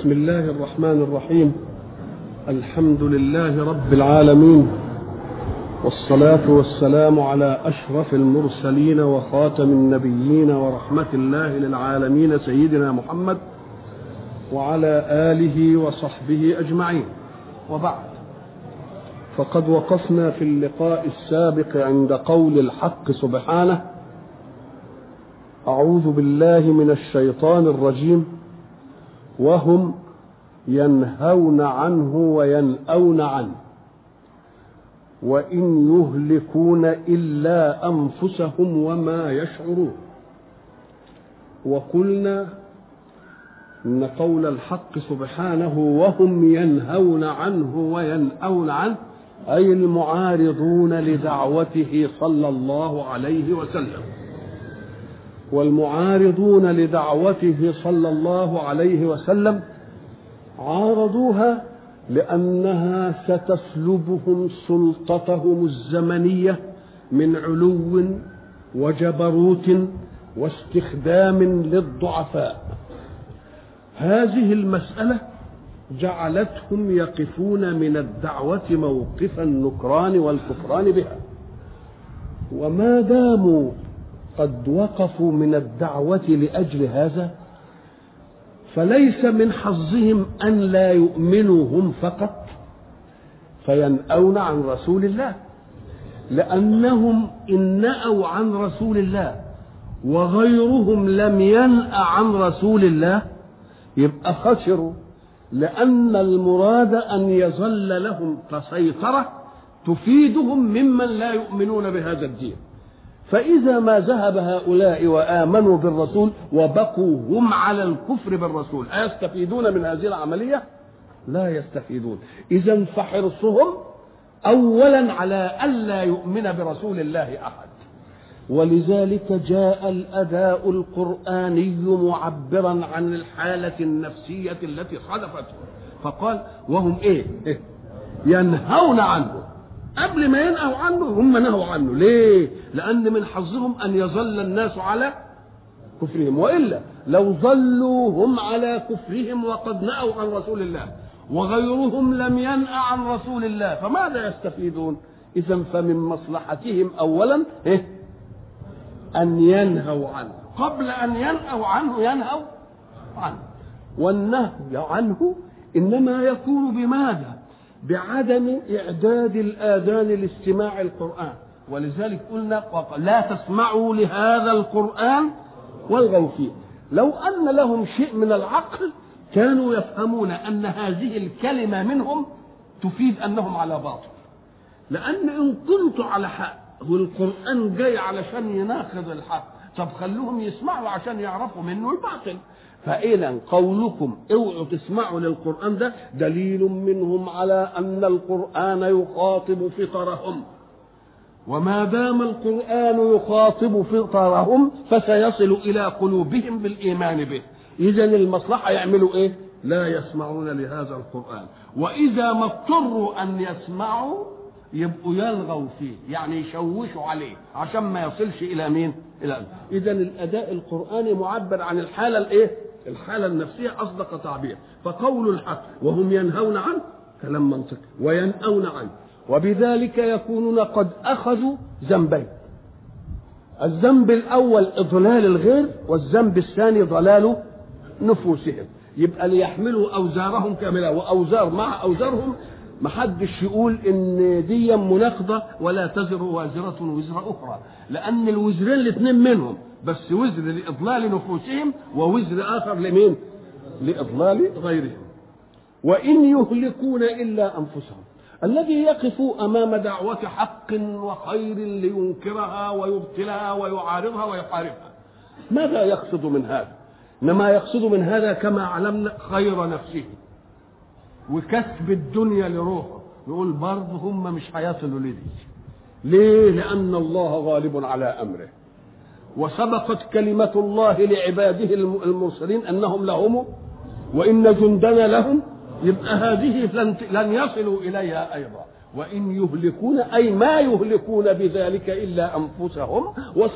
بسم الله الرحمن الرحيم. الحمد لله رب العالمين، والصلاة والسلام على أشرف المرسلين وخاتم النبيين ورحمة الله للعالمين سيدنا محمد وعلى آله وصحبه أجمعين. وبعد، فقد وقفنا في اللقاء السابق عند قول الحق سبحانه: أعوذ بالله من الشيطان الرجيم وهم ينهون عنه وينأون عنه وإن يهلكون إلا أنفسهم وما يشعرون. وقلنا إن قول الحق سبحانه وهم ينهون عنه وينأون عنه أي المعارضون لدعوته صلى الله عليه وسلم. والمعارضون لدعوته صلى الله عليه وسلم عارضوها لأنها ستسلبهم سلطتهم الزمنية من علو وجبروت واستخدام للضعفاء. هذه المسألة جعلتهم يقفون من الدعوة موقف النكران والكفران بها، وما داموا قد وقفوا من الدعوة لأجل هذا فليس من حظهم أن لا يؤمنوا هم فقط فينأون عن رسول الله، لأنهم إن نأوا عن رسول الله وغيرهم لم ينأ عن رسول الله يبقى خسروا، لأن المراد أن يظل لهم كسيطرة تفيدهم ممن لا يؤمنون بهذا الدين. فإذا ما ذهب هؤلاء وآمنوا بالرسول وبقوا هم على الكفر بالرسول أيستفيدون من هذه العملية؟ لا يستفيدون. إذن فحرصهم أولا على ألا يؤمن برسول الله أحد. ولذلك جاء الأداء القرآني معبرا عن الحالة النفسية التي صادفته، فقال وهم ينهون عنه. قبل ما ينهوا عنه هم نهوا عنه. ليه؟ لأن من حظهم أن يظل الناس على كفرهم، وإلا لو ظلوا هم على كفرهم وقد نأوا عن رسول الله وغيرهم لم ينأ عن رسول الله فماذا يستفيدون؟ إذن فمن مصلحتهم أولا أن ينهوا عنه، قبل أن ينهوا عنه ينهوا عنه. والنهي عنه إنما يكون بماذا؟ بعدم إعداد الآذان لاستماع القرآن. ولذلك قلنا لا تسمعوا لهذا القرآن والغوا فيه. لو أن لهم شيء من العقل كانوا يفهمون أن هذه الكلمة منهم تفيد أنهم على باطل، لأن إن كنت على حق والقرآن جاي علشان يناقض الحق، طب خلوهم يسمعوا عشان يعرفوا منه الباطل. فإذا قولكم اوعوا تسمعوا للقرآن ده دليل منهم على أن القرآن يخاطب فطرهم، وما دام القرآن يخاطب فطرهم فسيصل إلى قلوبهم بالإيمان به. إذن المصلحة يعملوا إيه؟ لا يسمعون لهذا القرآن، وإذا ما اضطروا أن يسمعوا يبقوا يلغوا فيه، يعني يشوشوا عليه عشان ما يصلش إلى مين؟ إلى إذن الأداء القرآني معبر عن الحالة الحالة النفسية أصدق تعبير. فقول الحق وهم ينهون عنه كلام منطقي وينأون عنه، وبذلك يكونون قد أخذوا ذنبين: الذنب الأول إضلال الغير، والذنب الثاني ضلال نفوسهم. يبقى ليحملوا أوزارهم كاملة، وأوزار مع أوزارهم، محدش يقول إن دي مناقضة ولا تزر وازرة وزر أخرى، لأن الوزرين الاثنين منهم، بس وزر لإضلال نفوسهم ووزر آخر لمين؟ لإضلال غيرهم. وإن يهلكون إلا أنفسهم. الذي يقف أمام دعوة حق وخير لينكرها ويبطلها ويعارضها ويحاربها ماذا يقصد من هذا؟ إنما يقصد من هذا كما علمنا خير نفسه وكسب الدنيا لروحه. نقول برضه هم مش هيصلوا لدي. ليه؟ لأن الله غالب على أمره، وسبقت كلمة الله لعباده المرسلين أنهم لهم وإن جندنا لهم. يبقى هذه لن يصلوا إليها أيضا. وإن يهلكون أي ما يهلكون بذلك إلا أنفسهم،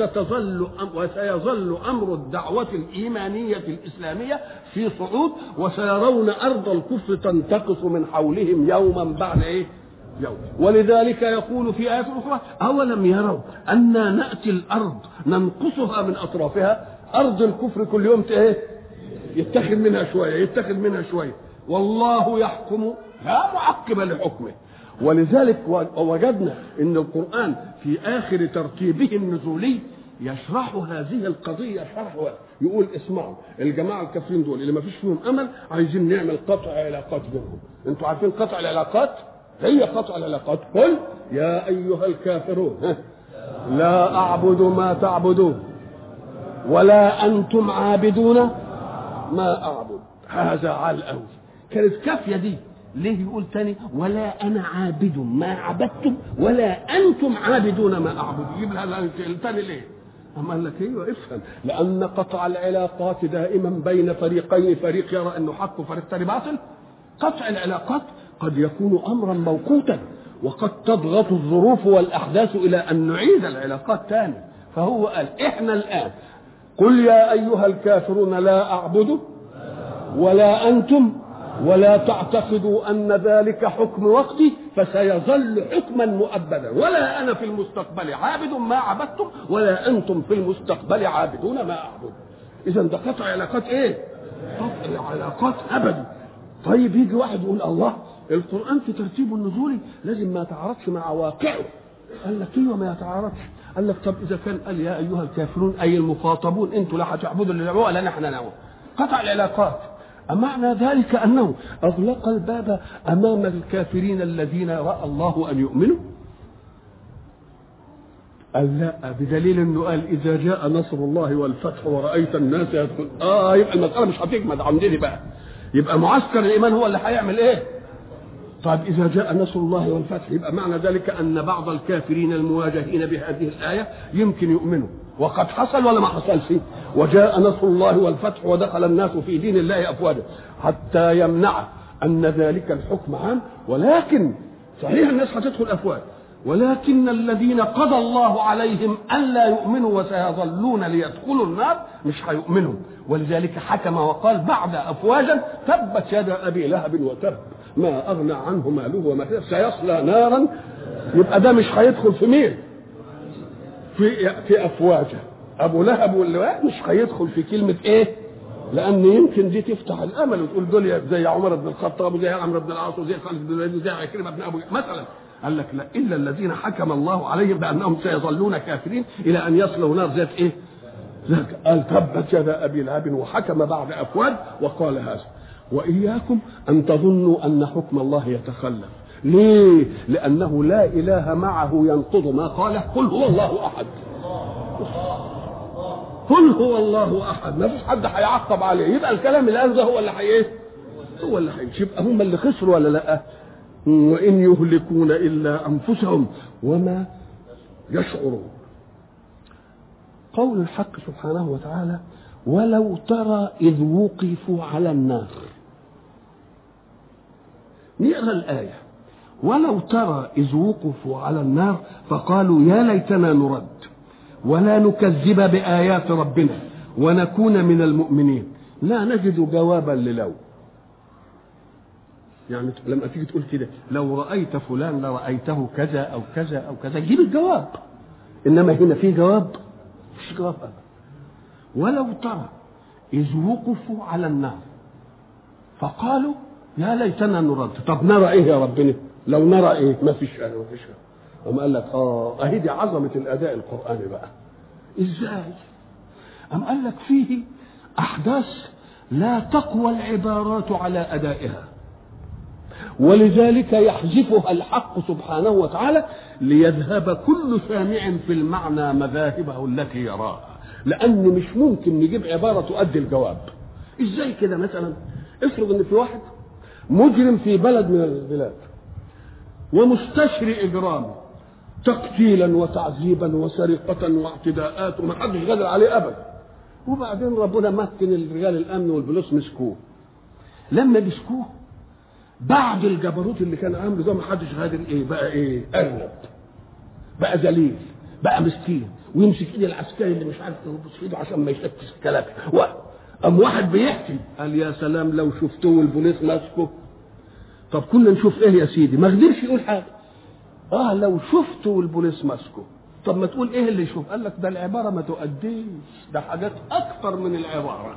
وسيظل أمر الدعوة الإيمانية الإسلامية في صعود، وسيرون أرض الكفر تنتقص من حولهم يوما بعد يوم. ولذلك يقول في آيات أخرى: أولم يروا أنا نأتي الأرض ننقصها من أطرافها. أرض الكفر كل يوم يتخذ منها شوية والله يحكم لا معقب لحكمه. ولذلك وجدنا ان القرآن في آخر ترتيبه النزولي يشرح هذه القضية شرح، يقول: اسمعوا، الجماعة الكافرين دول اللي ما فيش فيهم أمل عايزين نعمل قطع علاقات بينهم. انتوا عارفين قطع العلاقات؟ هي قطع العلاقات: قل يا أيها الكافرون لا أعبد ما تعبدون ولا أنتم عابدون ما أعبد. هذا عال قوي، كانت كافية دي. ليه يقول تاني ولا أنا عابد ما عبدتم ولا أنتم عابدون ما أعبد؟ يجيب لها الثاني ليه؟ أما قال لك ايوه افهم، لأن قطع العلاقات دائما بين فريقين، فريق يرى أنه حق وفريق ثاني باطل. قطع العلاقات قد يكون أمرا موقوتا، وقد تضغط الظروف والأحداث إلى أن نعيد العلاقات تاني. فهو قال: إحنا الآن قل يا أيها الكافرون لا أعبد ولا أنتم، ولا تعتقدوا أن ذلك حكم وقتي، فسيظل حكما مؤبدا، ولا أنا في المستقبل عابد ما عبدتم ولا أنتم في المستقبل عابدون ما أعبد. إذا ده قطع علاقات قطع علاقات أبدي. طيب يجي واحد يقول: الله، القرآن في ترتيبه النزولي لازم ما يتعارضش مع واقعه. قال لك ايوه ما يتعارضش. قال لك طب إذا كان قال يا أيها الكافرون أي المخاطبون انتوا لا هتعبدوا اللي نعبدوه ولا نحن نعبد، قطع العلاقات. أمعنى ذلك أنه أغلق الباب أمام الكافرين الذين رأى الله أن يؤمنوا؟ قال لا، بدليل أنه قال إذا جاء نصر الله والفتح ورأيت الناس يدخل. يبقى المسألة مش هتجمد عندنا بقى، يبقى معسكر الإيمان هو اللي هيعمل إيه؟ طيب إذا جاء نصر الله والفتح يبقى معنى ذلك أن بعض الكافرين المواجهين بهذه الآية يمكن يؤمنوا، وقد حصل ولا ما حصلش؟ وجاء نصر الله والفتح ودخل الناس في دين الله أفواجا، حتى يمنع أن ذلك الحكم عام. ولكن صحيح الناس هتدخل أفواج، ولكن الذين قضى الله عليهم ألا يؤمنوا وسيظلون ليدخلوا النار مش هيؤمنوا. ولذلك حكم وقال بعد أفواجا: تبت يد أبي لهب وتب ما أغنى عنه ماله وما كسب سيصلى نارا. يبقى ده مش هيدخل في مين؟ في أفواجه. أبو لهب واللواء مش هيدخل في كلمة إيه؟ لأن يمكن دي تفتح الأمل وتقول دول زي عمر بن الخطاب وزي عمرو بن العاص وزي خالد بن الوليد وزي عكرمة بن أبو مثلا. قال لك لا، إلا الذين حكم الله عليهم بأنهم سيظلون كافرين إلى أن يصلوا نار ذات إيه؟ قال تبت يد أبي لهب، وحكم بعد أفواج وقال هذا. وإياكم أن تظنوا أن حكم الله يتخلف. ليه؟ لأنه لا إله معه ينقض ما قاله: قل هو الله أحد. قل هو الله أحد، ما فيش حد هيعقب عليه. يبقى الكلام اللي قاله هو اللي هو اللي هيمشي. يبقى هم اللي خسروا ولا لا؟ وإن يهلكون إلا أنفسهم وما يشعرون. قول الحق سبحانه وتعالى: ولو ترى إذ وقفوا على النار. نقرأ الآية: ولو ترى إذ وقفوا على النار فقالوا يا ليتنا نرد ولا نكذب بآيات ربنا ونكون من المؤمنين. لا نجد جوابا للو. يعني لما تيجي تقول كده لو رأيت فلان لرأيته كذا أو كذا أو كذا، جيب الجواب. إنما هنا في جواب؟ مش جواب أبدا. ولو ترى إذ وقفوا على النار فقالوا يا ليتنا نرد. طب نرى إيه يا ربنا؟ لو نرى إيه؟ ما فيش أنا ما فيش. أم قال لك أهي دي عظمة الأداء القرآني بقى. إزاي؟ أم قال لك فيه أحداث لا تقوى العبارات على أدائها، ولذلك يحذفها الحق سبحانه وتعالى ليذهب كل سامع في المعنى مذاهبه التي يراها، لأن مش ممكن نجيب عبارة تؤدي الجواب. إزاي كده؟ مثلا افرض إن في واحد مجرم في بلد من البلاد ومستشري إجرام، تقتيلا وتعذيبا وسرقة واعتداءات وما حدش قادر عليه أبدا، وبعدين ربنا مكن الرجال الأمن والبوليس مسكوه. لما مسكوه بعد الجبروت اللي كان عامله ده ما حدش غادر ايه بقى، ايه ارنب، بقى ذليل، بقى مسكين، ويمسك ايد العسكري اللي مش عارف يبص ايده عشان ما يشتكش الكلام. قام واحد بيحكي قال يا سلام لو شفتوه البوليس ماسكه. طب كنا نشوف ايه يا سيدي؟ ما قدرش يقول حاجه. لو شفتوا البوليس ماسكه. طب ما تقول ايه اللي يشوف؟ قال لك ده العباره ما تؤديش، ده حاجات اكتر من العباره.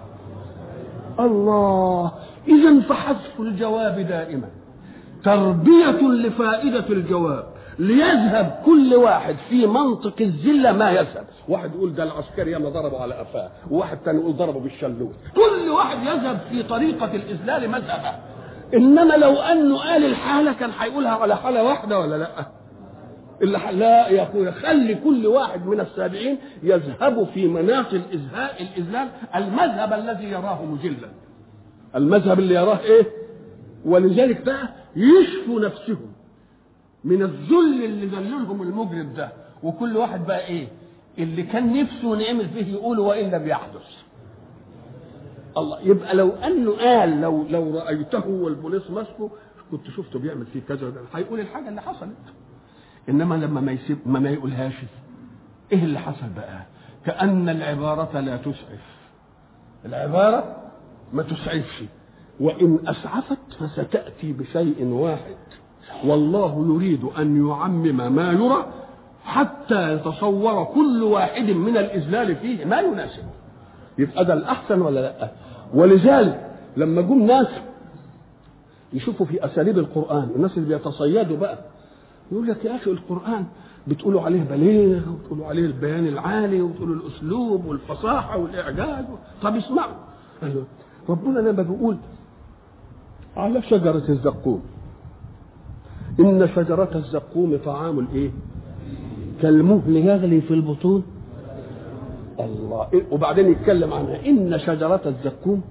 الله. اذا فحذف الجواب دائما تربيه لفائده الجواب، ليذهب كل واحد في منطق الذله ما يذهب. واحد يقول ده العسكري ياما ضربه على قفاه، وواحد ثاني يقول ضربه بالشلوت، كل واحد يذهب في طريقه الاذلال مذهبه. انما لو انه قال الحاله كان هيقولها على حاله واحده ولا لا؟ لا يا اخويا، خلي كل واحد من السابعين يذهب في مناط الاذلال، المذهب الذي يراه مجلا، المذهب اللي يراه ايه. ولذلك بقى يشفوا نفسهم من الذل اللي ذللهم المجرم ده، وكل واحد بقى ايه اللي كان نفسه نعمل فيه يقوله وان لم يحدث. الله. يبقى لو انه قال لو رايته والبوليس ماسكه كنت شفته بيعمل فيه كذا، هيقول الحاجه اللي حصلت. انما لما ما يقولهاش، ايه اللي حصل بقى؟ كأن العبارة لا تسعف، العبارة ما تسعفش، وإن أسعفت فستأتي بشيء واحد، والله يريد أن يعمم ما يرى حتى يتصور كل واحد من الإذلال فيه ما يناسبه. يبقى ده الأحسن ولا لا؟ ولذلك لما جم ناس يشوفوا في أساليب القرآن، الناس اللي بيتصيدوا بقى يقول لك يا أخي القرآن بتقولوا عليه بليغ، وتقولوا عليه البيان العالي، وتقولوا الأسلوب والفصاحة والإعجاز. طب اسمعوا، ربنا لما بيقول على شجرة الزقوم، إن شجرة الزقوم طعام الإيه؟ كالمهل يغلي في البطون. الله. وبعدين يتكلم عنها إن شجرة الزقوم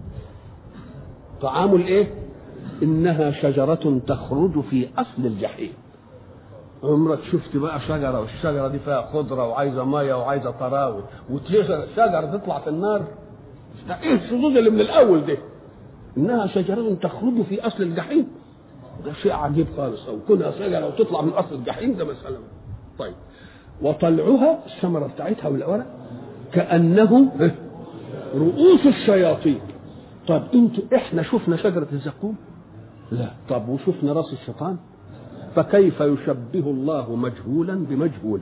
طعام الإيه؟ إنها شجرة تخرج في أصل الجحيم. عمرك شفت بقى شجرة والشجرة دي فيها خضرة وعايزة مية وعايزة طراوة، وتلاقي شجرة تطلع في النار؟ ايه الشذوذ اللي من الأول ده؟ إنها شجرة تخرج في أصل الجحيم. ده شيء عجيب خالص، أو كونها شجرة وتطلع من أصل الجحيم ده مسألة. طيب. وطلعها الثمرة بتاعتها والورق كأنه رؤوس الشياطين. طب احنا شفنا شجرة الزقوم؟ لا. طب وشفنا راس الشيطان؟ فكيف يشبه الله مجهولا بمجهول؟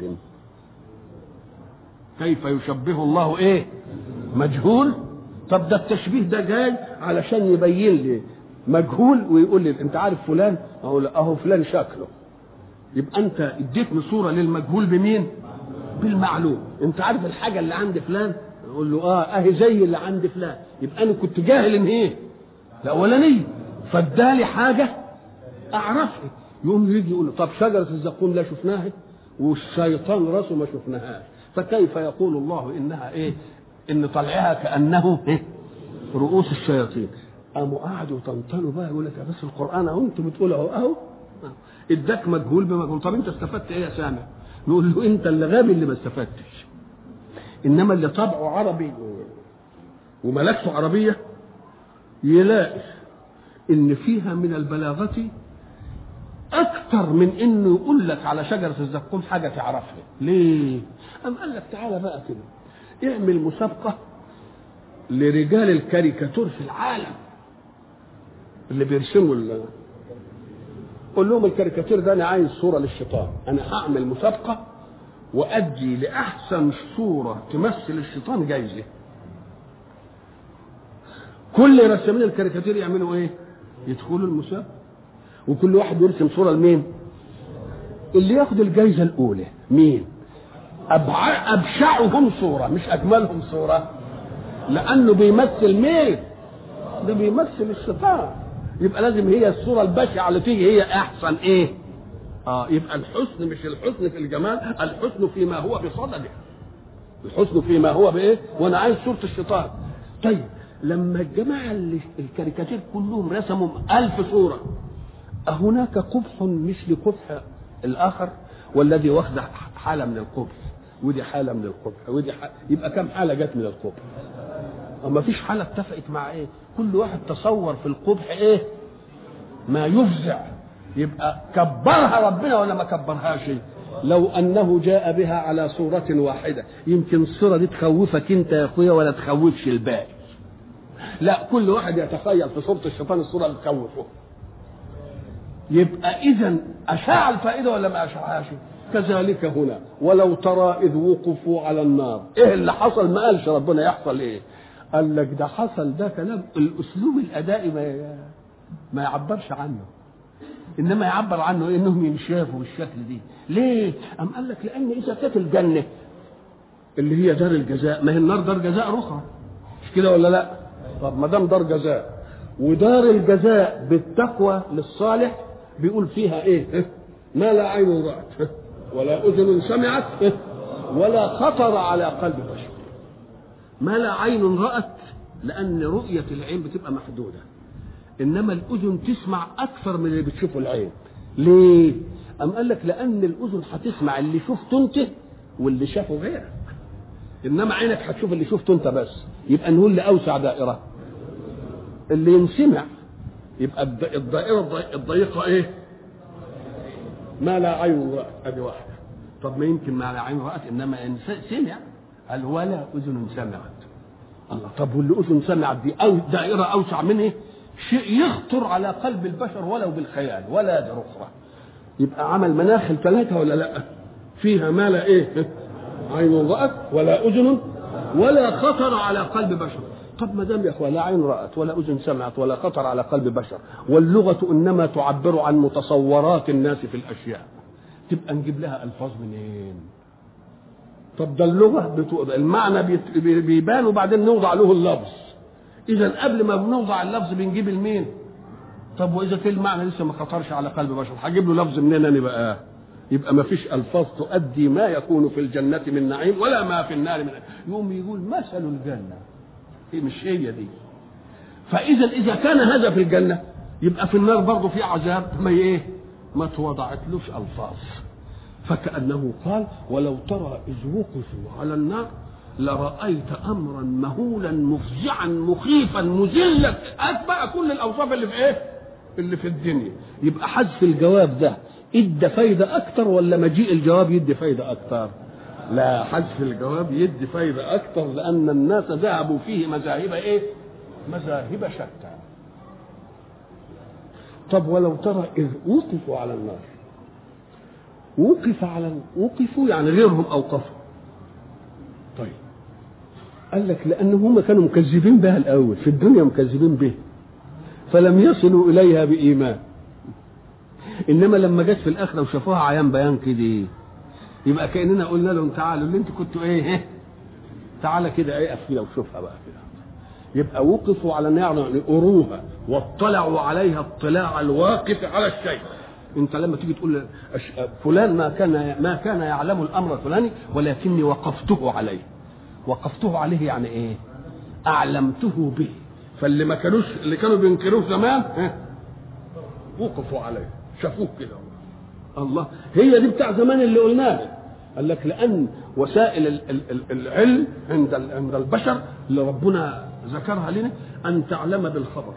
كيف يشبه الله ايه؟ مجهول. طب ده التشبيه ده جاي علشان يبين لي مجهول ويقول لي انت عارف فلان؟ اهو فلان شكله. يبقى انت اديتني صوره للمجهول بمين؟ بالمعلوم. انت عارف الحاجه اللي عند فلان؟ اقول له اهي زي اللي عند فلان. يبقى انا كنت جاهل ان ايه؟ الاولانيه، فادالي حاجه اعرفها. يقوم يجي يقول له طب شجره الزقوم لا شفناها، والشيطان راسه ما شفناهاش، فكيف يقول الله انها ايه؟ ان طلعها كانه ايه؟ رؤوس الشياطين. قاموا قعدوا يطنطنوا بقى يقول لك يا بس القران اهو انتوا بتقولوا اهو اداك مجهول بمجهول. طب انت استفدت ايه يا سامع؟ نقول له انت اللي غبي اللي ما استفدتش. انما اللي طبعه عربي وملكته عربيه يلاقي ان فيها من البلاغه اكتر من انه يقول لك على شجره الزقوم حاجه تعرفها. ليه؟ قام قال لك تعالى بقى كده اعمل مسابقه لرجال الكاريكاتور في العالم اللي بيرسموا قول لهم الكاريكاتير ده انا عايز صوره للشيطان، انا هعمل مسابقه وادي لاحسن صوره تمثل الشيطان جايزه. كل رسامين الكاريكاتير يعملوا ايه؟ يدخلوا المسابقه، وكل واحد يرسم صوره لمين؟ اللي ياخد الجايزه الاولى مين؟ ابشعهم صوره مش اجملهم صوره، لانه بيمثل مين؟ ده بيمثل الشيطان. يبقى لازم هي الصوره البشعه اللي تيجي هي احسن ايه؟ يبقى الحسن مش الحسن في الجمال، الحسن فيما هو بصدده، الحسن فيما هو بايه؟ وانا عايز صوره الشيطان. طيب لما الجماعه اللي الكاريكاتير كلهم رسموا 1000 صوره، أهناك قبح مثل قبح الآخر؟ والذي واخد حالة من القبح ودي حالة من القبح ودي يبقى كم حالة جت من القبح؟ ما فيش حالة اتفقت مع ايه؟ كل واحد تصور في القبح ايه؟ ما يفزع. يبقى كبرها ربنا ولا ما كبرهاش؟ لو انه جاء بها على صورة واحدة يمكن الصورة دي تخوفك انت يا اخويا ولا تخوفش الباقي. لا، كل واحد يتخيل في صورة الشيطان الصورة اللي تخوفه. يبقى اذا اشاع الفائدة ولا ما اشاعهاش؟ كذلك هنا ولو ترى اذ وقفوا على النار. ايه اللي حصل؟ ما قالش ربنا يحصل ايه، قال لك ده حصل، ده كلام الاسلوب الادائي ما يعبرش عنه، انما يعبر عنه انهم ينشافوا بالشكل دي. ليه؟ ام قال لك لان اذا كانت الجنه اللي هي دار الجزاء، ما هي النار دار جزاء اخرى، مش كده ولا لا؟ طب ما دام دار جزاء ودار الجزاء بالتقوى للصالح بيقول فيها ايه؟ ما لا عين رأت ولا اذن سمعت ولا خطر على قلب بشر. ما لا عين رأت لان رؤيه العين بتبقى محدوده، انما الاذن تسمع اكثر من اللي بتشوفه العين. ليه؟ ام قال لك لان الاذن هتسمع اللي شفته انت واللي شافه غيرك، انما عينك هتشوف اللي شفته انت بس. يبقى نقول لاوسع دائره اللي ينسمع، يبقى الدائره الضيقه ايه؟ ما لا عين رأت، ادي واحده. طب ما يمكن ما لا عين رأت انما سمع، قال ولا اذن سمعت. الله، طب واللي اذن سمعت دي او دائره اوسع منه، شيء يخطر على قلب البشر ولو بالخيال ولا دار اخرى. يبقى عمل مناخ ثلاثه ولا لا؟ فيها ما لا ايه؟ عين رأت ولا اذن ولا خطر على قلب بشر. طب ما دام يا اخوان لا عين رأت ولا اذن سمعت ولا خطر على قلب بشر، واللغه انما تعبر عن متصورات الناس في الاشياء، تبقى نجيب لها الفاظ منين؟ طب ده اللغه المعنى بيبان وبعدين نوضع له اللفظ. اذا قبل ما بنوضع اللفظ بنجيب المين؟ طب واذا كان المعنى لسه ما خطرش على قلب بشر هجيب له لفظ منين انا بقى؟ يبقى ما فيش الفاظ تؤدي ما يكون في الجنه من نعيم ولا ما في النار من نعيم. يقوم يقول مثل الجنه، هي مش هي دي. فاذا كان هذا في الجنه يبقى في النار برضه في عذاب ما توضعتلوش الفاظ. فكأنه قال ولو ترى إذ وقفوا على النار لرأيت أمرا مهولا مفزعا مخيفا مذلا، أتبع كل الأوصاف اللي في الدنيا. يبقى حذف الجواب ده ادى فايدة أكتر ولا مجيء الجواب يدي فايدة أكتر؟ لا، حذف الجواب يدي فايدة أكتر، لأن الناس ذهبوا فيه مذاهب مذاهب شتى. طب ولو ترى إذ وقفوا على النار، وقفوا يعني غيرهم أوقفوا. طيب قال لك لأن هم كانوا مكذبين بها الأول في الدنيا، مكذبين به فلم يصلوا إليها بإيمان، إنما لما جت في الآخرة وشافوها عيان بيان كده يبقى كأننا قلنا لهم تعالوا اللي انتوا كنتوا تعالى كده اقف كده وشوفها بقى كده. يبقى وقفوا على النار يعني أروها واطلعوا عليها اطلاع الواقف على الشيء. انت لما تيجي تقول فلان ما كان يعلم الامر الفلاني ولكني وقفته عليه. وقفته عليه يعني ايه؟ اعلمته به. فاللي ما كانوش اللي كانوا بينكروه زمان وقفوا عليه شافوه كده. الله، هي دي بتاع زمان اللي قلناها. قال لك لان وسائل العلم عند البشر اللي ربنا ذكرها لنا ان تعلم بالخبر،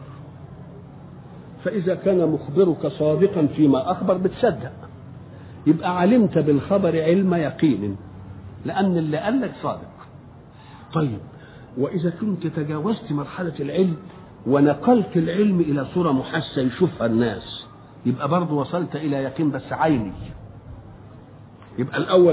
فإذا كان مخبرك صادقا فيما أخبر بتصدق، يبقى علمت بالخبر علم يقين لأن اللي قال لك صادق. طيب وإذا كنت تجاوزت مرحلة العلم ونقلت العلم إلى صورة محسة يشوفها الناس، يبقى برضو وصلت إلى يقين بس عيني. يبقى الأول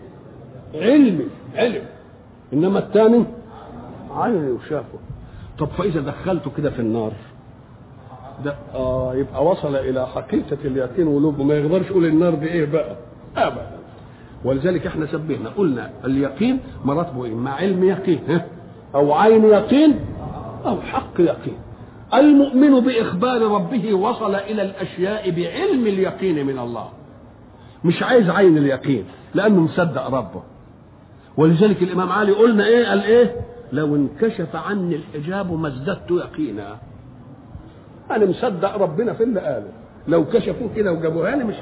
علم، إنما الثاني عيني وشافه. طب فإذا دخلته كده في النار ده يبقى وصل الى حقيقه اليقين ولوب، ما يقدرش يقول النار دي بقى ابدا. ولذلك احنا شبهنا قلنا اليقين مراتبه اما علم يقين او عين يقين او حق يقين. المؤمن باخبار ربه وصل الى الاشياء بعلم اليقين من الله، مش عايز عين اليقين لانه مصدق ربه. ولذلك الامام علي قلنا قال لو انكشف عني الحجاب ما ازددت يقينا. أنا مصدق ربنا في اللي قاله، لو كشفوه كده وجابوها لي مش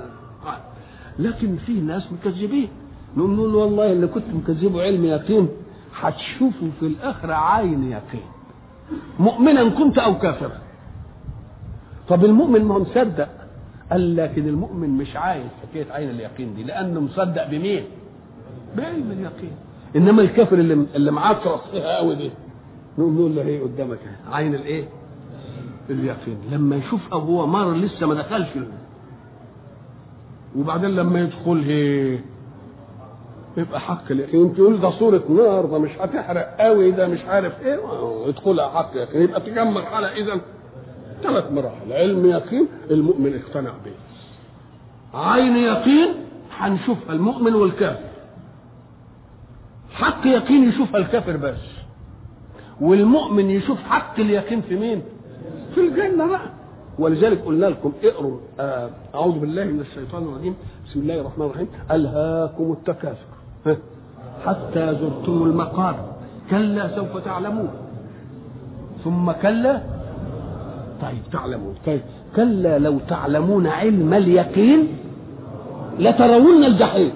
لكن في ناس مكذبين، نقول والله اللي كنت مكذبه علم يقين هتشوفوا في الآخرة عين يقين، مؤمنا كنت أو كافرا. طب المؤمن ما هو مصدق، قال لكن المؤمن مش عايز حكايه عين اليقين دي، لانه مصدق بمين؟ بعلم اليقين. انما الكافر اللي معكرس فيها قوي دي، نقول له ايه قدامك عين الايه؟ اليقين. لما يشوف ابوه مر لسه ما دخلش، وبعدين لما يدخل يبقى حق اليقين. تقول ده صورة نار، ده مش هتحرق قوي، ده مش عارف ايه، يدخلها حق اليقين. يبقى تجمع مرحلة، اذا 3 مراحل: علم يقين المؤمن اقتنع به، عين يقين هنشوفها المؤمن والكافر، حق يقين يشوفها الكافر بس، والمؤمن يشوف حق اليقين في مين؟ في الجنة بقى. ولذلك قلنا لكم اقروا أعوذ بالله من الشيطان الرجيم، بسم الله الرحمن الرحيم: ألهاكم التكاثر حتى زرتم المقابر كلا سوف تعلمون ثم كلا. طيب تعلمون، طيب كلا لو تعلمون علم اليقين لترون الجحيم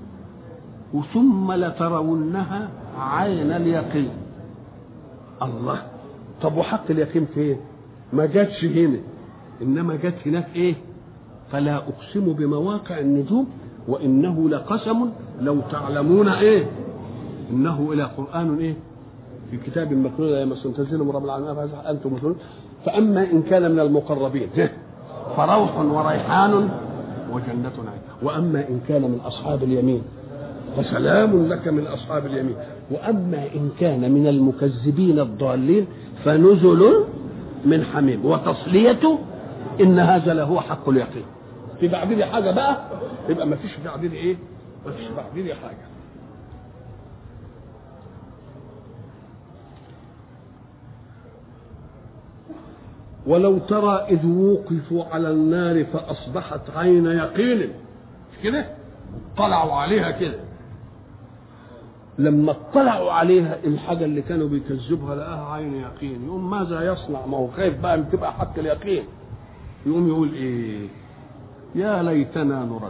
ثم لترونها عين اليقين. الله، طب وحق اليقين فين؟ ما جاتش هنا، انما جات هناك ايه؟ فلا اقسم بمواقع النجوم وانه لقسم لو تعلمون ايه؟ انه الى قران ايه؟ في كتاب مكنون لا يمسه تنزيل من رب العالمين انتم مسلمون. فاما ان كان من المقربين فروح وريحان وجنة نعيم، واما ان كان من اصحاب اليمين فسلام لك من اصحاب اليمين، واما ان كان من المكذبين الضالين فنزل من حميم وتصليته ان هذا لهو حق اليقين. في بعدين حاجه بقى، يبقى ما فيش بعدين ايه؟ ما فيش بعدين حاجه. ولو ترى اذ وقفوا على النار فاصبحت عين يقين، مش كده؟ طلعوا عليها كده، لما اطلعوا عليها الحاجه اللي كانوا بيكذبوها لقاها عين يقين، يقوم ماذا يصنع؟ ما هو خايف بقى تبقى حق اليقين. يقوم يقول ايه؟ يا ليتنا نرد،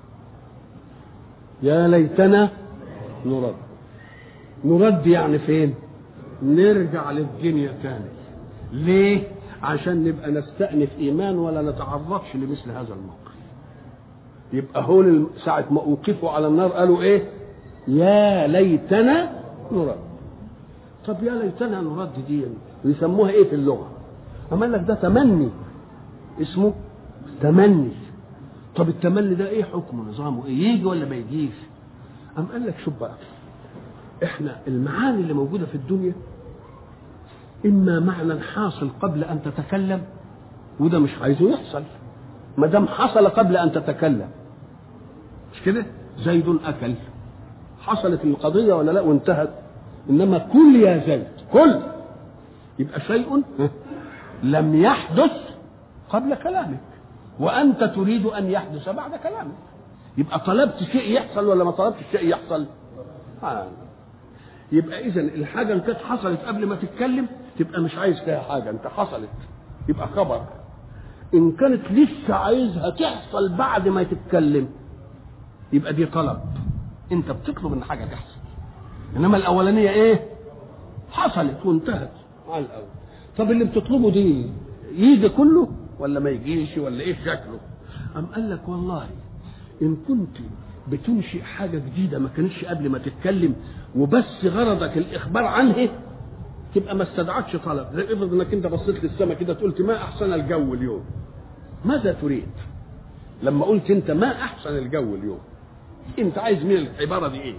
يا ليتنا نرد. نرد يعني فين؟ نرجع للدنيا تاني. ليه؟ عشان نبقى نستأنف ايمان ولا نتعرضش لمثل هذا الموقف. يبقى هون ساعة ما اوقفوا على النار قالوا ايه؟ يا ليتنا نرد. طب يا ليتنا نرد دي يسموها ايه في اللغة؟ أما قال لك ده تمني، اسمه تمني. طب التمني ده ايه حكمه نظامه ايه؟ يجي ولا ما يجيش؟ أم قال لك شوف بقى، احنا المعاني اللي موجودة في الدنيا اما معنى حاصل قبل ان تتكلم، وده مش عايزه يحصل، ما دام حصل قبل ان تتكلم، مش كده؟ زيد اكل، حصلت القضيه ولا لا وانتهت. انما كل يا زيد كل، يبقى شيء لم يحدث قبل كلامك وانت تريد ان يحدث بعد كلامك. يبقى طلبت شيء يحصل ولا ما طلبتش شيء يحصل؟ يبقى اذا الحاجه اللي كانت حصلت قبل ما تتكلم تبقى مش عايز فيها حاجه، انت حصلت يبقى خبر. ان كانت لسه عايزها تحصل بعد ما تتكلم يبقى دي طلب، انت بتطلب ان حاجه تحصل. انما الاولانيه ايه؟ حصلت وانتهت على الاول. طب اللي بتطلبه دي يجي كله ولا ما يجيش ولا ايه شكله؟ قام قال لك والله ان كنت بتنشئ حاجه جديده ما كانتش قبل ما تتكلم وبس غرضك الاخبار عنها تبقى ما استدعتش طلب. زي افرض انك انت بصيت للسماء كده قلت ما احسن الجو اليوم، ماذا تريد؟ لما قلت انت ما احسن الجو اليوم انت عايز من العباره دي ايه؟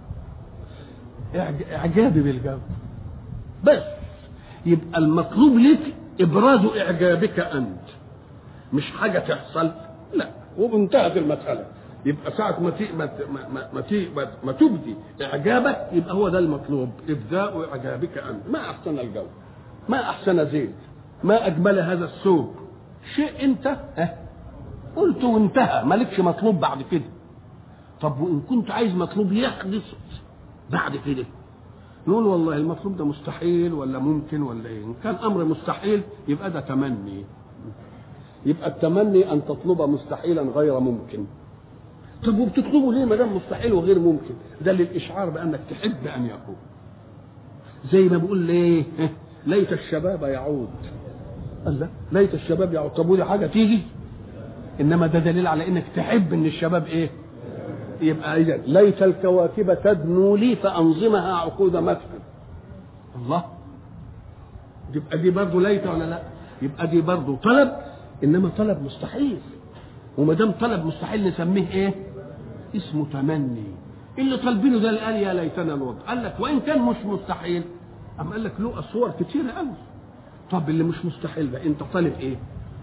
اعجابي بالجو بس. يبقى المطلوب لك ابراز اعجابك انت، مش حاجه تحصل، لا، وانتهت المساله. يبقى ساعه ما تبدي اعجابك يبقى هو ده المطلوب، ابداء اعجابك انت. ما احسن الجو، ما احسن زيد، ما اجمل هذا الثوب، شيء انت قلت وانتهى، مالكش مطلوب بعد كده. طب وان كنت عايز مطلوب يحدث بعد كده نقول والله المطلوب ده مستحيل ولا ممكن ولا ايه؟ ان كان امر مستحيل يبقى ده تمني. يبقى التمني ان تطلب مستحيلا غير ممكن. طب وبتطلبه ليه ما دام مستحيل وغير ممكن؟ ده للاشعار بانك تحب ان يكون. زي ما بقول ليه ليت الشباب يعود قال لا، ليت الشباب يعطبوا لي حاجه تيجي، انما ده دليل على انك تحب ان الشباب ايه؟ يبقى اذا ليت الكواكب تدنو لي فانظمها عقود مدح. الله، يبقى دي برضه ليت ولا لا؟ يبقى دي برضه طلب، انما طلب مستحيل، وما دام طلب مستحيل نسميه ايه؟ اسمه تمني. اللي طالبينه ده اللي قال يا ليتنا نرد، قال لك وان كان مش مستحيل، أم قال لك له صور كتيره قوي. طب اللي مش مستحيل ده انت طالب ايه؟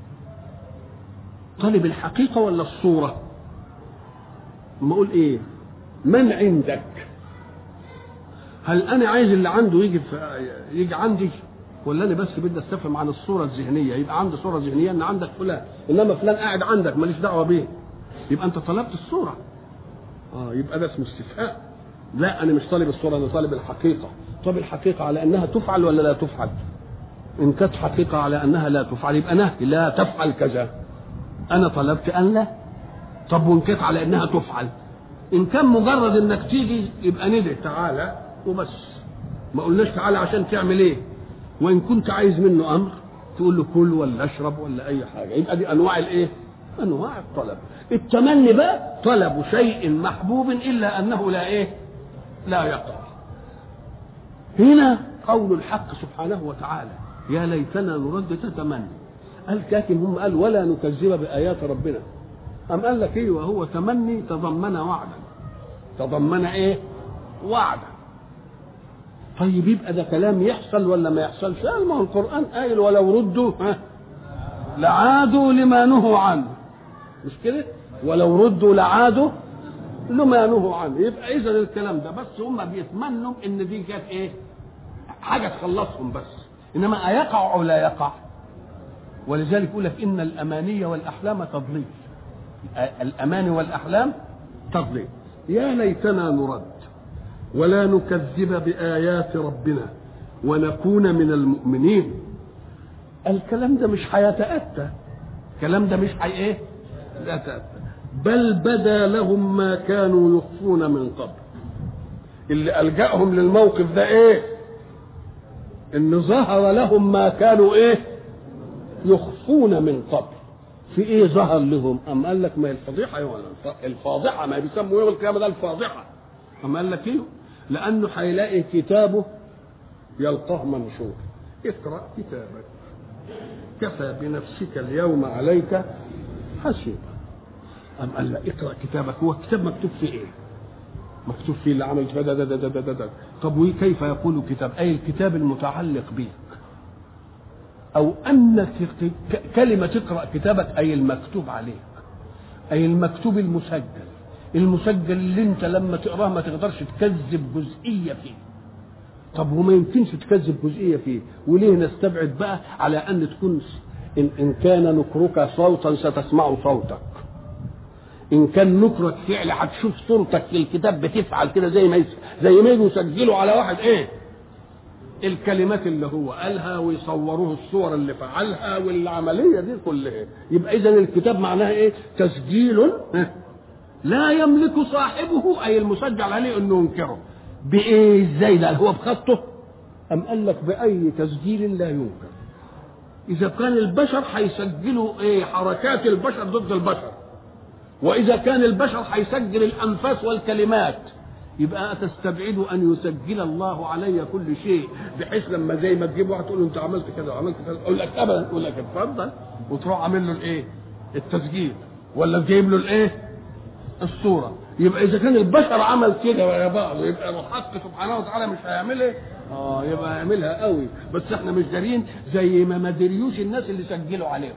طالب الحقيقه ولا الصوره؟ ما اقول ايه؟ من عندك؟ هل انا عايز اللي عنده يجي عندي، ولا انا بس بدي استفهم عن الصوره الذهنيه؟ يبقى عندي صوره ذهنيه ان عندك فلان، انما فلان قاعد عندك ماليش دعوه بيه، يبقى انت طلبت الصوره. يبقى ده اسمه استفهام. لا، انا مش طالب الصوره، انا طالب الحقيقه. طب الحقيقه على انها تفعل ولا لا تفعل؟ ان كانت حقيقه على انها لا تفعل يبقى نهي، لا تفعل كذا، انا طلبت ان لا. طب وان كانت على انها تفعل، ان كان مجرد انك تيجي يبقى ندعي تعالى وبس، ما قلناش تعالى عشان تعمل ايه. وان كنت عايز منه امر تقول له كل ولا اشرب ولا اي حاجه، يبقى دي انواع الايه؟ انواع الطلب. التمني بقى طلب شيء محبوب الا انه لا ايه؟ لا يقع. هنا قول الحق سبحانه وتعالى يا ليتنا نرد تتمنى. قال لكن هم قال ولا نكذب بايات ربنا. قال لك ايه؟ وهو تمني تضمن وعدا. تضمن ايه؟ وعدا. طيب يبقى ده كلام يحصل ولا ما يحصلش؟ قال ما هو القرآن قايل ولو ردوا لعادوا لما نهوا عنه، مش كده؟ ولو ردوا لعادوا لما نهوا عنه. يبقى إذا الكلام ده بس هم بيتمنوا إن دي كانت إيه؟ حاجة تخلصهم بس، إنما أيقع أو لا يقع؟ ولذلك يقول لك إن الأماني والأحلام تضليل. الأماني والأحلام تضليل. يا ليتنا نرد ولا نكذب بآيات ربنا ونكون من المؤمنين. الكلام ده مش هيتأتى، الكلام ده مش ايه؟ يتأتى. بل بدا لهم ما كانوا يخفون من قبل. اللي ألجأهم للموقف ده ايه؟ ان ظهر لهم ما كانوا ايه؟ يخفون من قبل. في ايه ظهر لهم؟ ام قال لك ما هي الفضيحه، الفاضحه، ما بيسموا يوم القيامه ده الفاضحه. ام قال لك ايه؟ لانه هيلاقي كتابه يلقاه منشور. اقرا كتابك كفى بنفسك اليوم عليك حسيبا. ام قال له اقرا كتابك. هو الكتاب مكتوب فيه ايه؟ مكتوب فيه اللي عملت ده. طب وكيف يقول كتاب؟ اي الكتاب المتعلق بك، او انك كلمه تقرا كتابك اي المكتوب عليك، اي المكتوب المسجل اللي انت لما تقراه ما تقدرش تكذب جزئيه فيه. طب وما يمكنش تكذب جزئيه فيه، وليه نستبعد بقى على ان تكون ان كان نكرك صوتا ستسمع صوتك، ان كان نكرك فعل هتشوف صورتك في الكتاب بتفعل كده زي ما يسجلوا على واحد ايه الكلمات اللي هو قالها ويصوروه الصور اللي فعلها والعمليه دي كلها. يبقى اذا الكتاب معناها ايه؟ تسجيل لا يملك صاحبه اي المسجل عليه انه ينكره. بايه؟ ازاي ده؟ هو بخطه؟ ام قال لك باي تسجيل لا ينكر. اذا كان البشر هيسجلوا ايه؟ حركات البشر ضد البشر، واذا كان البشر هيسجل الانفاس والكلمات، يبقى أتستبعد أن يسجل الله علي كل شيء، بحيث لما زي ما تجيب واحد تقول له أنت عملت كذا وعملت كذا، أقول لك أبدا، أقول لك اتفضل، وتروح عامل له الإيه؟ التسجيل، ولا تجيب له الإيه؟ الصورة. يبقى إذا كان البشر عمل كده ويا بعض، يبقى الحق سبحانه وتعالى مش هيعملها؟ يبقى هيعملها قوي، بس إحنا مش دارين زي ما دريوش الناس اللي سجلوا عليهم.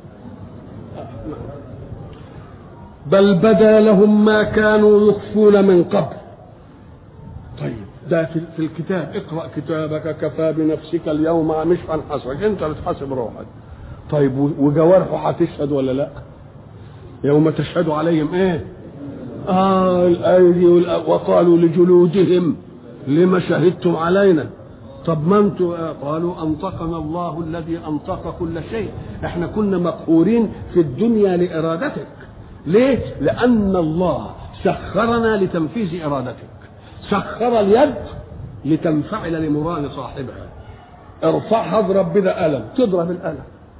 بل بدا لهم ما كانوا يخفون من قبل. طيب ده في الكتاب، اقرأ كتابك كفى بنفسك اليوم، مش هنحاسبك، انت بتحاسب روحك. طيب وجوارحه هتشهد ولا لا؟ يوم تشهد عليهم ايه؟ الايدي وقالوا لجلودهم لما شهدتم علينا؟ طب ما انتم قالوا انطقنا الله الذي انطق كل شيء، احنا كنا مقهورين في الدنيا لارادتك. ليه؟ لان الله سخرنا لتنفيذ ارادتك، سخر اليد لتنفعل لمراد صاحبها. ارفعها اضرب بذا قلم، تضرب القلم.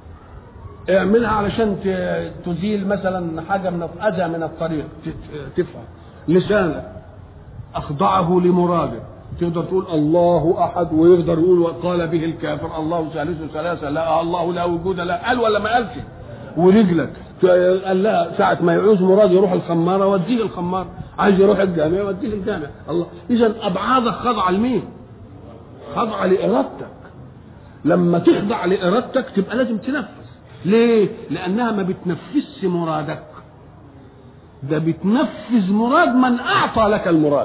اعملها علشان تزيل مثلا حاجه من اذى من الطريق تفهم. لسانك اخضعه لمراده، تقدر تقول الله احد ويقدر يقول وقال به الكافر الله ثالث ثلاثه، لا الله لا وجود لا، قال ولا ما قالش. ورجلك قال لها ساعه ما يعوز مراد يروح الخماره وديه الخماره، عايز يروح الجامع وديه الجامع. الله، اذا ابعادك خاضعه لمين؟ خاضعه لارادتك. لما تخضع لارادتك تبقى لازم تنفذ. ليه؟ لانها ما بتنفذش مرادك، ده بتنفذ مراد من اعطى لك المراد.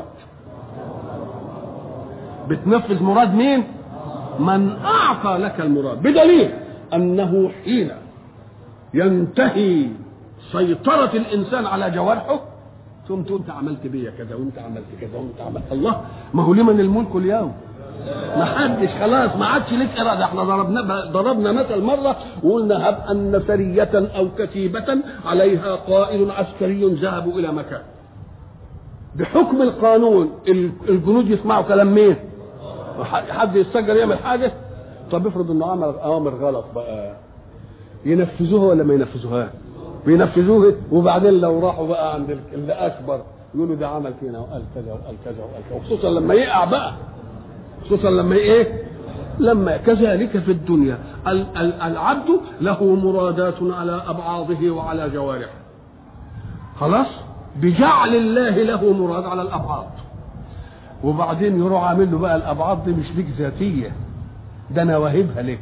بتنفذ مراد مين؟ من اعطى لك المراد، بدليل انه حين ينتهي سيطرة الانسان على جوارحه ثم تقول انت عملت بيا كذا وانت عملت كذا وانت عملت. الله، ما هو لمن الملك اليوم؟ ما حدش، خلاص ما عادش لك اراده. احنا ضربنا مثل مره وقلنا هب ان سريه او كتيبه عليها قائد عسكري ذهبوا الى مكان، بحكم القانون الجنود يسمعوا كلام مين؟ حد يستجر يعمل حاجه؟ طب افرض انه عمل اوامر غلط بقى، ينفذوها ولا ما ينفذوها؟ بينفذوها. وبعدين لو راحوا بقى عند اللي اكبر يقولوا ده عمل فينا وقال كذا وقال كذا وقال كذا، وخصوصا لما يقع بقى، خصوصا لما ايه؟ لما كذلك في الدنيا العبد له مرادات على ابعاضه وعلى جوارحه، خلاص بجعل الله له مراد على الابعاض، وبعدين يروح عامل له بقى الابعاض دي مش ليك ذاتيه، ده انا واهبها لك.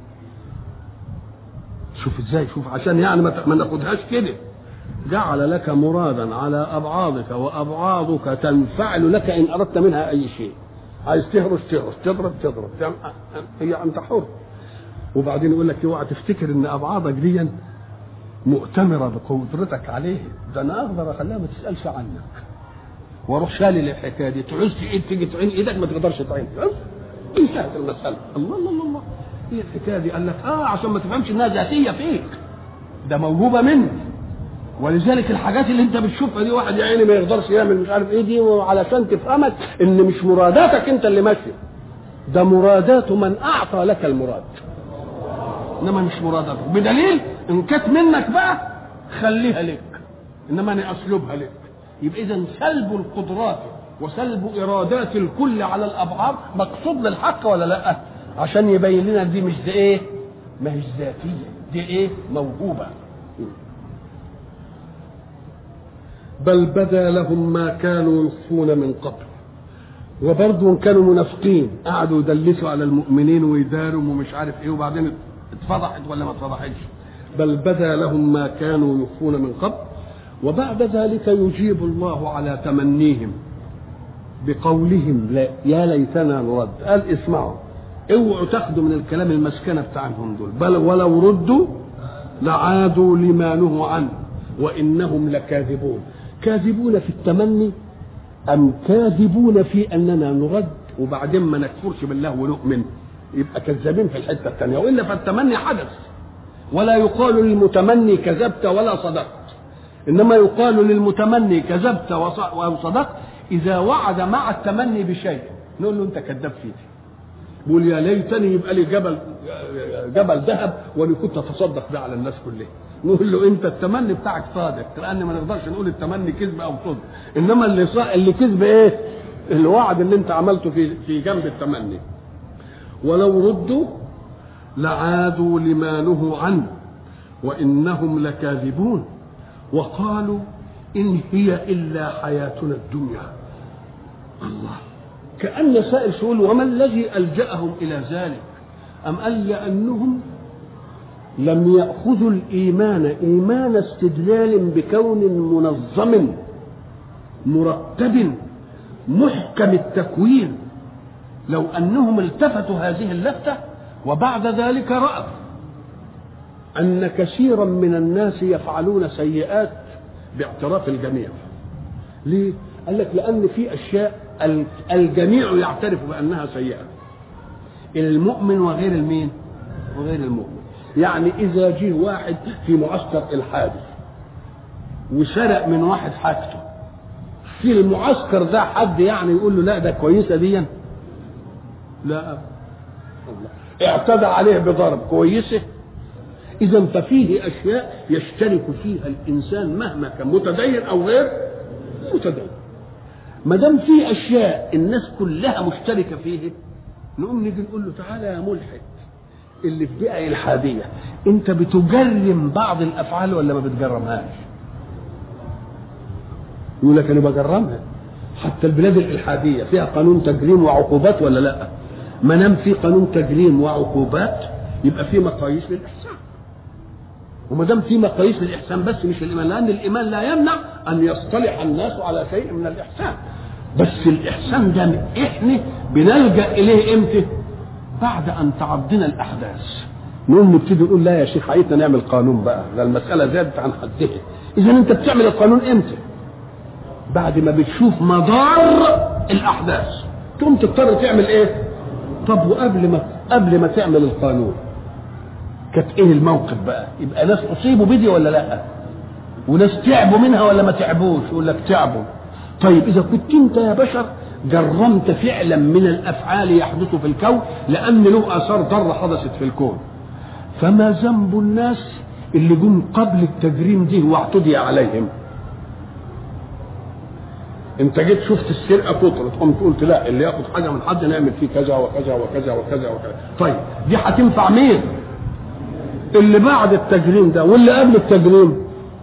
شوف ازاي، شوف عشان يعني ما ناخدهاش كده. جعل لك مرادا على ابعاضك وابعاضك تنفعل لك ان اردت منها اي شيء. عايز تهرش تهرش، تضرب تضرب، هي انت حر. وبعدين يقول لك اوعى تفتكر ان ابعاضك دي مؤتمره بقدرتك عليه، ده انا اقدر اخليها ما تسالش عنك واروح شالل الحكايه دي. تعوز تيجي تعين ايدك ما تقدرش تعين، انتهت المساله. الله الله الله، هي الحكايه دي قال لك عشان ما تفهمش انها ذاتيه فيك، ده موهوبه منك. ولذلك الحاجات اللي انت بتشوفها دي واحد يا عيني ما يقدرش يعمل مش عارف ايه دي، وعلشان تفهمك ان مش مراداتك انت اللي ماشيه، ده مرادات من اعطى لك المراد، انما مش مراداتك. بدليل ان كانت منك بقى خليها لك، انما انا اسلبها لك. يبقى اذا سلب القدرات وسلب ارادات الكل على الابعاد مقصود للحق ولا لا؟ عشان يبين لنا دي مش دي ايه؟ ما هيش ذاتيه، دي ايه؟ موهوبه. بل بدا لهم ما كانوا يخفون من قبل. وبرضه كانوا منافقين قعدوا يدلسوا على المؤمنين ويداروا ومش عارف ايه، وبعدين اتفضحت ولا ما اتفضحتش. بل بدا لهم ما كانوا يخفون من قبل. وبعد ذلك يجيب الله على تمنيهم بقولهم لا يا ليتنا نرد. قال اسمعوا، اوعوا تاخدوا من الكلام المسكنه بتاعهم دول، بل ولو ردوا لعادوا لما نهوا عنه وانهم لكاذبون. كاذبون في التمني ام كاذبون في اننا نرد وبعدين ما نكفرش بالله ونؤمن؟ يبقى كذابين في الحته الثانيه. والا فالتمني حدث، ولا يقال للمتمني كذبت ولا صدقت، انما يقال للمتمني كذبت وصدقت اذا وعد مع التمني بشيء نقول له انت كذاب فيه. بقول يا ليتني يبقى لي جبل ذهب وانا كنت اتصدق بيه على الناس كلها. نقول له انت التمني بتاعك صادق، لان ما نقدرش نقول التمني كذب او صدق، انما اللي كذب ايه؟ الوعد اللي انت عملته في جنب التمني. ولو ردوا لعادوا لما نهوا عنه وانهم لكاذبون. وقالوا ان هي الا حياتنا الدنيا. الله، كأن سائل سؤال وما الذي ألجأهم إلى ذلك؟ أم قال لأنهم لم يأخذوا الإيمان إيمان استدلال بكون منظم مرتب محكم التكوين. لو أنهم التفتوا هذه اللفتة وبعد ذلك رأوا أن كثيرا من الناس يفعلون سيئات باعتراف الجميع. ليه؟ قال لك لأن في أشياء الجميع يعترف بأنها سيئة، المؤمن وغير المين وغير المؤمن. يعني إذا جه واحد في معسكر الحادث وسرق من واحد حاجته، في المعسكر ده حد يعني يقول له لا ده كويسة دي؟ لا. اعتدى عليه بضرب كويسة؟ إذا ففيه أشياء يشترك فيها الإنسان مهما كان متدين أو غير متدين. ما دام في أشياء الناس كلها مشتركة فيه، نقوم نيجي نقول له تعالى يا ملحد اللي في بيئة إلحادية، أنت بتجرم بعض الأفعال ولا ما بتجرمهاش؟ يقول لك أنا بجرمها. حتى البلاد الإلحادية فيها قانون تجريم وعقوبات ولا لا؟ ما دام في قانون تجريم وعقوبات يبقى في مقاييس للإحسان. وما دام في مقاييس للإحسان بس مش الإيمان، لأن الإيمان لا يمنع أن يصطلح الناس على شيء من الإحسان، بس الإحسان ده إحنا بنلجأ إليه إمتى؟ بعد أن تعضنا الأحداث. نقوم نبتدي نقول لا يا شيخ عايزنا نعمل قانون بقى، ده المسألة زادت عن حدها. إذا أنت بتعمل القانون إمتى؟ بعد ما بتشوف مضار الأحداث تقوم تضطر تعمل إيه؟ طب وقبل ما تعمل القانون كانت إيه الموقف بقى؟ يبقى ناس أصيبوا بدي ولا لا؟ وناس تعبوا منها ولا ما تعبوش؟ يقول لك تعبوا. طيب إذا كنت أنت يا بشر جرمت فعلا من الأفعال يحدث في الكون لأن له آثار ضارة حدثت في الكون، فما ذنب الناس اللي جم قبل التجريم دي واعتدي عليهم؟ انت جيت شفت السرقه كترت قمت قلت لا اللي ياخد حاجه من حد نعمل فيه كذا وكذا وكذا وكذا وكذا. طيب دي هتنفع مين؟ اللي بعد التجريم ده، واللي قبل التجريم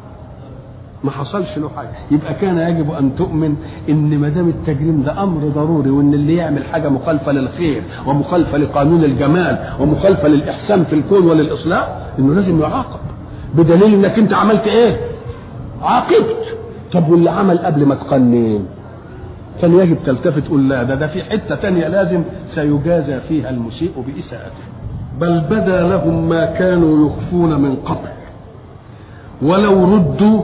ما حصلش له حاجه. يبقى كان يجب ان تؤمن ان ما دام التجريم ده امر ضروري، وان اللي يعمل حاجه مخالفه للخير ومخالفه لقانون الجمال ومخالفه للاحسان في الكون وللاصلاح انه لازم يعاقب، بدليل انك انت عملت ايه؟ عاقبت. طب واللي عمل قبل ما تقنن كان يجب تلتفت تقول لا ده في حته تانية لازم سيجازى فيها المسيء بإساءته. بل بدا لهم ما كانوا يخفون من قبل ولو ردوا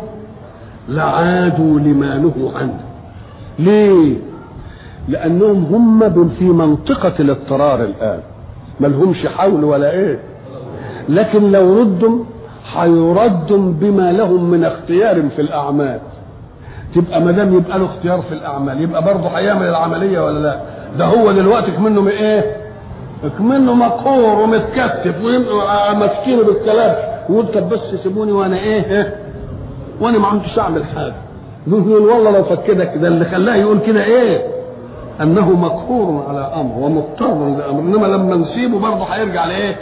لعادوا لما نهوا عنه. ليه؟ لأنهم هم في منطقة الاضطرار الآن، ما لهمش حول ولا إيه، لكن لو ردوا هيردوا بما لهم من اختيار في الأعمال. تبقى ما دام يبقى له اختيار في الأعمال يبقى برضه هيعمل العملية ولا لا؟ ده هو دلوقتي كمنه من إيه؟ كمنه مقهور ومتكتف ومسكينه بالكلام، ويقول طب بس سيبوني وأنا إيه؟ وانا ما عمتش اعمل حاجه. يقول والله لو فكدك ده اللي خلاه يقول كده ايه؟ انه مقهور على امر ومضطر لامر، انما لما نسيبه برضه هيرجع لايه؟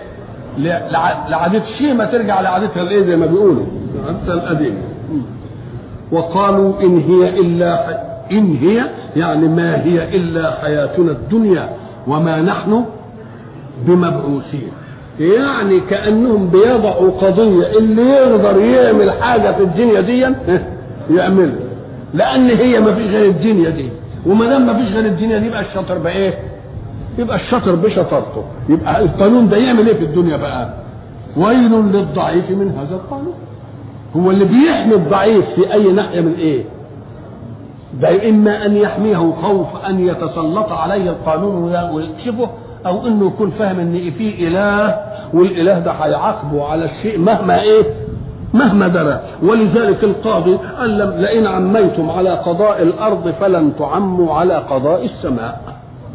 لعادة شيمه ترجع لعادتها الايه زي ما بيقولوا عادتها القديمه. وقالوا ان هي يعني ما هي الا حياتنا الدنيا وما نحن بمبعوثين. يعني كأنهم بيضعوا قضية اللي يقدر يعمل حاجة في الدنيا دي يعملها، لأن هي ما فيش غير الدنيا دي، وما دام ما فيش غير الدنيا دي يبقى الشاطر بإيه؟ يبقى الشاطر بشطارته. يبقى القانون ده يعمل إيه في الدنيا بقى؟ ويل للضعيف من هذا القانون. هو اللي بيحمي الضعيف في أي ناحية من إيه؟ ده إما أن يحميه خوف أن يتسلط عليه القانون ويكشفه، او انه يكون فاهم ان في اله والاله ده هيعاقبه على الشيء مهما ايه؟ مهما درى. ولذلك القاضي قال لئن عميتم على قضاء الارض فلن تعموا على قضاء السماء.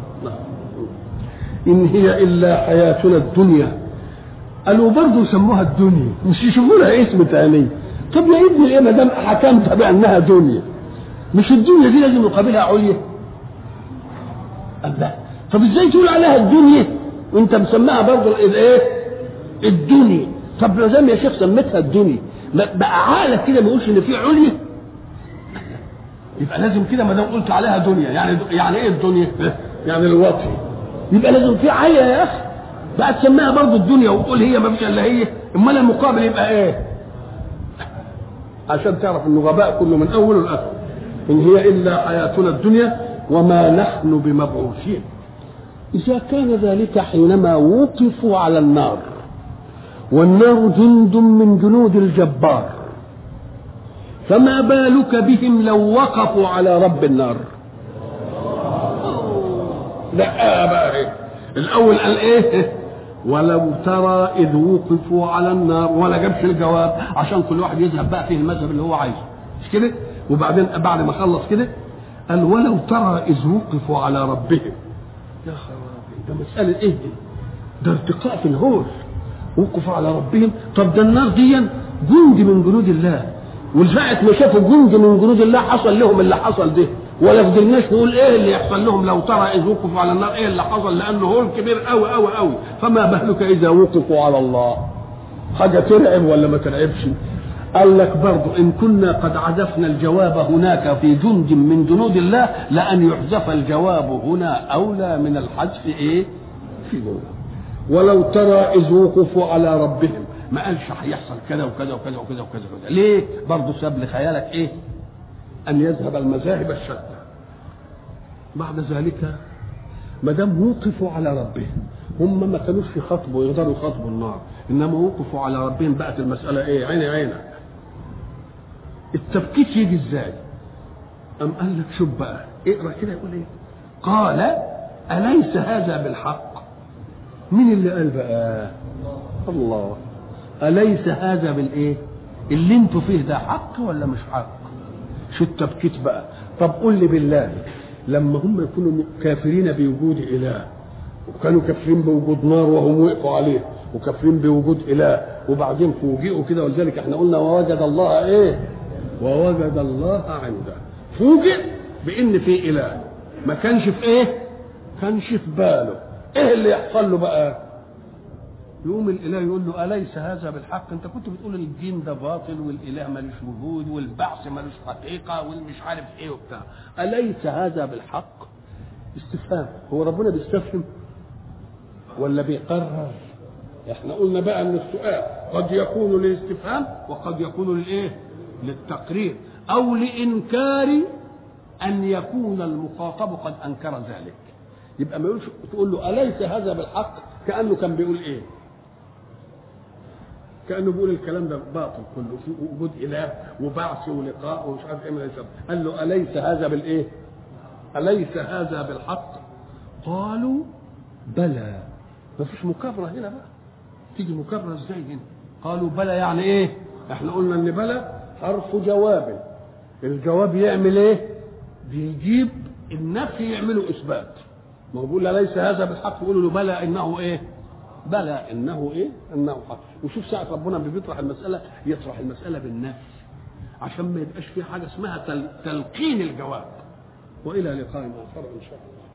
ان هي الا حياتنا الدنيا. قالوا برضه يسموها الدنيا مش يشوفوا لها اسم ثاني. طب يا ابني ايه ما دام حكمت بانها دنيا، مش الدنيا دي لازم يقابلها عليا؟ الله، طب ازاي تقول عليها الدنيا وانت مسماها برضه الايه؟ الدنيا. طب لازم يا شيخ سميتها الدنيا بقى عقلك كده ما يقولش ان في عليا؟ يبقى لازم كده ما دام قلت عليها دنيا يعني ايه الدنيا؟ يعني الوطي، يبقى لازم في عليا يا اخي بقى تسميها برضه الدنيا وتقول هي ما فيش الا هي. امال المقابل يبقى ايه؟ عشان تعرف انه غباء كله من اوله لاخره. ان هي الا حياتنا الدنيا وما نحن بمبعوثين. إذا كان ذلك حينما وقفوا على النار، والنار جند من جنود الجبار، فما بالك بهم لو وقفوا على رب النار؟ لا بقى إيه؟ الأول قال إيه؟ ولو ترى إذ وقفوا على النار، ولا جابش الجواب عشان كل واحد يذهب بقى فيه المذهب اللي هو عايزه، مش كده؟ وبعدين بعد ما خلص كده قال ولو ترى إذ وقفوا على ربهم. يا خرابي، ده مسألة إيه دي؟ ده ارتقاء في الهول. وقفوا على ربهم. طب ده النار دي جند من جنود الله، والساعة ما شافوا جند من جنود الله حصل لهم اللي حصل ده، ولا فضلناش نقول ايه اللي يحصل لهم لو ترى اذ وقفوا على النار ايه اللي حصل، لانه هول كبير قوي قوي قوي. فما بالك اذا وقفوا على الله؟ حاجه ترعب ولا ما ترعبش؟ قال لك برضه ان كنا قد عزفنا الجواب هناك في جند من جنود الله، لان يحذف الجواب هنا اولى من الحذف ايه في جنود. ولو ترى اذ وقفوا على ربهم، ما قالش هيحصل كذا وكذا وكذا وكذا وكذا وكذا. ليه؟ برضه ساب لخيالك ايه؟ ان يذهب المذاهب الشتى. بعد ذلك ما دام وقفوا على ربهم، هم ما كانوش يخاطبوا يقدروا يخاطبوا النار، انما وقفوا على ربهم، بقت المساله ايه؟ عيني عينك. التبكيت يجي ازاي؟ ام قال لك شوف بقى، اقرا كده يقول ايه؟ قال اليس هذا بالحق؟ مين اللي قال بقى؟ الله. اليس هذا بالايه؟ اللي انتوا فيه ده حق ولا مش حق؟ شو التبكيت بقى؟ طب قول لي بالله، لما هم يكونوا كافرين بوجود اله، وكانوا كافرين بوجود نار وهم وقفوا عليه، وكافرين بوجود اله، وبعدين فوجئوا كده، ولذلك احنا قلنا ووجد الله ايه؟ ووجد الله عنده. فوجئ بان في اله، ما كانش في ايه؟ كانش في باله. ايه اللي يحصل له بقى؟ يقوم الاله يقول له اليس هذا بالحق؟ انت كنت بتقول الدين ده باطل والاله ملوش وجود والبعث ملوش حقيقه والمش عارف ايه وبتاع، اليس هذا بالحق؟ استفهام. هو ربنا بيستفهم ولا بيقرر؟ احنا قلنا بقى ان السؤال قد يكون للاستفهام وقد يكون للايه؟ للتقرير او لانكار ان يكون المخاطب قد انكر ذلك. يبقى ما يقولش تقول له اليس هذا بالحق كانه كان بيقول ايه؟ كانه بيقول الكلام ده باطل كله، في وجود اله وبعث ولقاء ومش عارف ايه من الاسباب. قال له اليس هذا بالايه؟ اليس هذا بالحق؟ قالوا بلى. ما فيش مكابره هنا بقى، تيجي مكابره ازاي هنا؟ قالوا بلى يعني ايه؟ احنا قلنا ان بلى حرف جواب، الجواب يعمل ايه؟ بيجيب النفي يعمله اثبات. ما هو بيقول ليس هذا بالحق، يقولوا له بلى انه ايه؟ بلى انه ايه؟ انه حق. وشوف ساعه ربنا بيطرح المساله، يطرح المساله بالنفي عشان ما يبقاش في حاجه اسمها تلقين الجواب. والى لقاء اخر ان شاء الله.